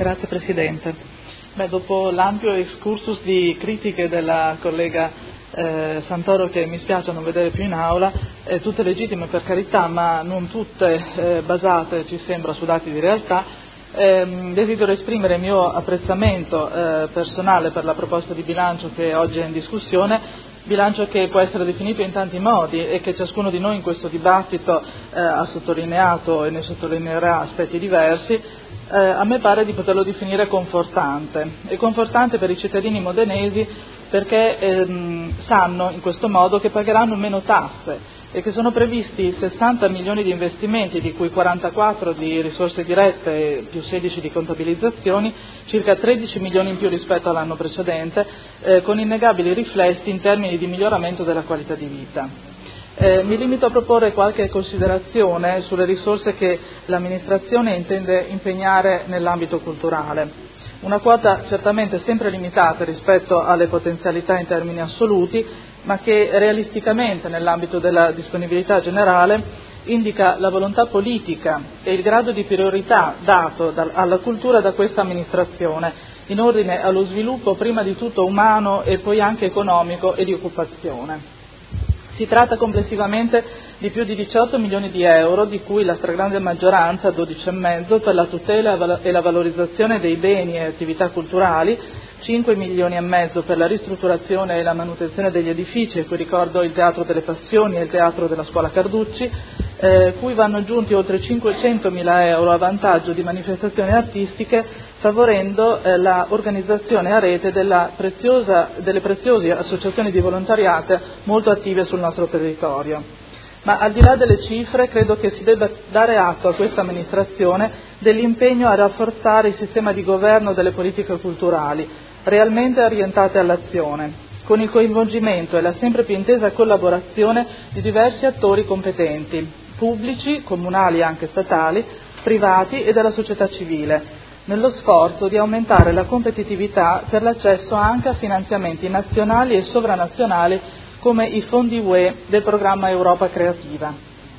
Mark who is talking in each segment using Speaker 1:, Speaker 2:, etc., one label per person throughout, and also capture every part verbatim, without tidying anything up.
Speaker 1: Grazie Presidente. Beh, dopo l'ampio excursus di critiche della collega eh, Santoro, che mi spiace non vedere più in aula, eh, tutte legittime per carità, ma non tutte eh, basate, ci sembra, su dati di realtà, eh, desidero esprimere il mio apprezzamento eh, personale per la proposta di bilancio che oggi è in discussione, bilancio che può essere definito in tanti modi e che ciascuno di noi in questo dibattito eh, ha sottolineato e ne sottolineerà aspetti diversi. Eh, a me pare di poterlo definire confortante, e confortante per i cittadini modenesi perché ehm, sanno in questo modo che pagheranno meno tasse e che sono previsti sessanta milioni di investimenti, di cui quarantaquattro di risorse dirette più sedici di contabilizzazioni, circa tredici milioni in più rispetto all'anno precedente, eh, con innegabili riflessi in termini di miglioramento della qualità di vita. Eh, mi limito a proporre qualche considerazione sulle risorse che l'amministrazione intende impegnare nell'ambito culturale. Una quota certamente sempre limitata rispetto alle potenzialità in termini assoluti, ma che realisticamente nell'ambito della disponibilità generale indica la volontà politica e il grado di priorità dato da, alla cultura da questa amministrazione in ordine allo sviluppo prima di tutto umano e poi anche economico e di occupazione. Si tratta complessivamente di più di diciotto milioni di euro, di cui la stragrande maggioranza, dodici e mezzo, per la tutela e la valorizzazione dei beni e attività culturali, cinque milioni e mezzo per la ristrutturazione e la manutenzione degli edifici, e qui ricordo il Teatro delle Passioni e il Teatro della Scuola Carducci, eh, cui vanno aggiunti oltre cinquecentomila euro a vantaggio di manifestazioni artistiche, favorendo eh, la organizzazione a rete della preziosa, delle preziose associazioni di volontariato molto attive sul nostro territorio. Ma al di là delle cifre, credo che si debba dare atto a questa amministrazione dell'impegno a rafforzare il sistema di governo delle politiche culturali, realmente orientate all'azione, con il coinvolgimento e la sempre più intesa collaborazione di diversi attori competenti, pubblici, comunali e anche statali, privati e della società civile, nello sforzo di aumentare la competitività per l'accesso anche a finanziamenti nazionali e sovranazionali come i fondi U E del programma Europa Creativa.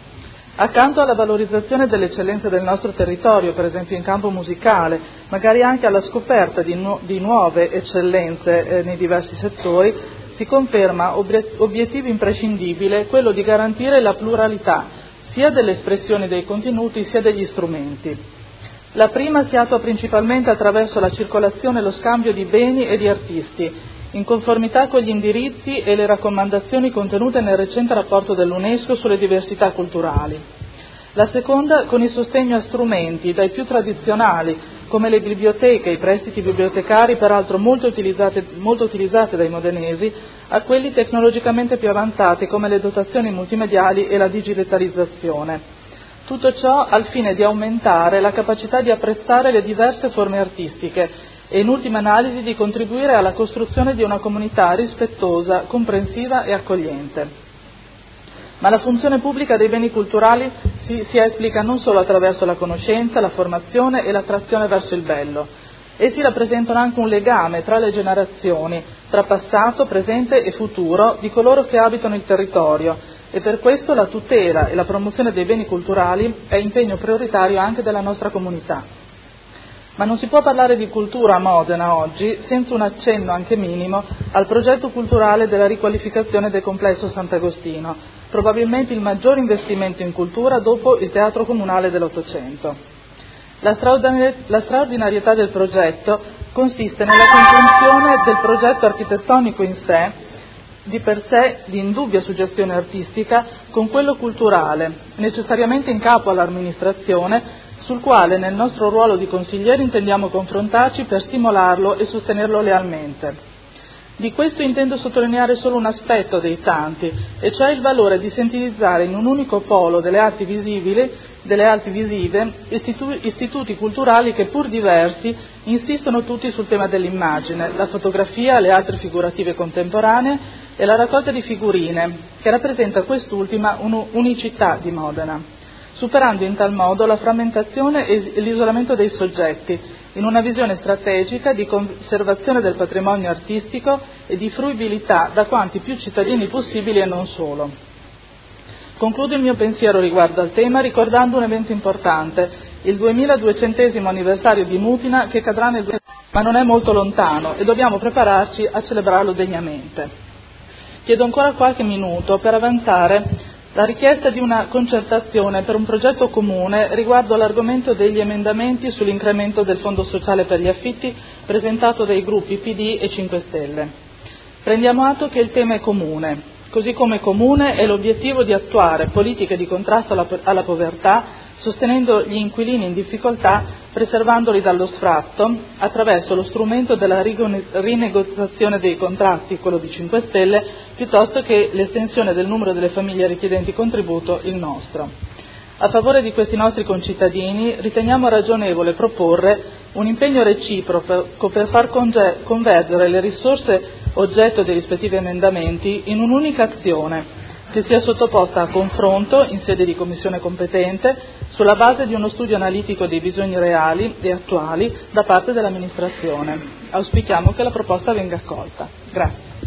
Speaker 1: Accanto alla valorizzazione delle eccellenze del nostro territorio, per esempio in campo musicale, magari anche alla scoperta di, nu- di nuove eccellenze eh, nei diversi settori, si conferma obiet- obiettivo imprescindibile quello di garantire la pluralità sia delle espressioni dei contenuti sia degli strumenti. La prima si attua principalmente attraverso la circolazione e lo scambio di beni e di artisti, in conformità con gli indirizzi e le raccomandazioni contenute nel recente rapporto dell'UNESCO sulle diversità culturali. La seconda con il sostegno a strumenti, dai più tradizionali, come le biblioteche e i prestiti bibliotecari, peraltro molto utilizzate, molto utilizzate dai modenesi, a quelli tecnologicamente più avanzati, come le dotazioni multimediali e la digitalizzazione. Tutto ciò al fine di aumentare la capacità di apprezzare le diverse forme artistiche e in ultima analisi di contribuire alla costruzione di una comunità rispettosa, comprensiva e accogliente. Ma la funzione pubblica dei beni culturali si, si esplica non solo attraverso la conoscenza, la formazione e l'attrazione verso il bello. Essi rappresentano anche un legame tra le generazioni, tra passato, presente e futuro di coloro che abitano il territorio, e per questo la tutela e la promozione dei beni culturali è impegno prioritario anche della nostra comunità. Ma non si può parlare di cultura a Modena oggi senza un accenno anche minimo al progetto culturale della riqualificazione del complesso Sant'Agostino, probabilmente il maggior investimento in cultura dopo il Teatro Comunale dell'Ottocento. La, straordinari- la straordinarietà del progetto consiste nella congiunzione del progetto architettonico in sé, di per sé di indubbia suggestione artistica, con quello culturale, necessariamente in capo all'amministrazione, sul quale nel nostro ruolo di consiglieri intendiamo confrontarci per stimolarlo e sostenerlo lealmente. Di questo intendo sottolineare solo un aspetto dei tanti, e cioè il valore di sintetizzare in un unico polo delle arti visibili, delle arti visive, istitu- istituti culturali che pur diversi insistono tutti sul tema dell'immagine, la fotografia, le altre figurative contemporanee e la raccolta di figurine, che rappresenta quest'ultima un'unicità di Modena, superando in tal modo la frammentazione e l'isolamento dei soggetti, in una visione strategica di conservazione del patrimonio artistico e di fruibilità da quanti più cittadini possibili e non solo. Concludo il mio pensiero riguardo al tema ricordando un evento importante il duemiladuecentesimo anniversario di Mutina che cadrà nel ma non è molto lontano e dobbiamo prepararci a celebrarlo degnamente. Chiedo ancora qualche minuto per avanzare la richiesta di una concertazione per un progetto comune riguardo all'argomento degli emendamenti sull'incremento del Fondo Sociale per gli affitti presentato dai gruppi P D e cinque Stelle. Prendiamo atto che il tema è comune, così come comune è l'obiettivo di attuare politiche di contrasto alla, alla povertà, sostenendo gli inquilini in difficoltà, preservandoli dallo sfratto, attraverso lo strumento della rinegoziazione dei contratti, quello di cinque Stelle, piuttosto che l'estensione del numero delle famiglie richiedenti contributo, il nostro. A favore di questi nostri concittadini riteniamo ragionevole proporre un impegno reciproco per far convergere le risorse oggetto dei rispettivi emendamenti in un'unica azione, che sia sottoposta a confronto in sede di commissione competente sulla base di uno studio analitico dei bisogni reali e attuali da parte dell'amministrazione. Auspichiamo che la proposta venga accolta. Grazie.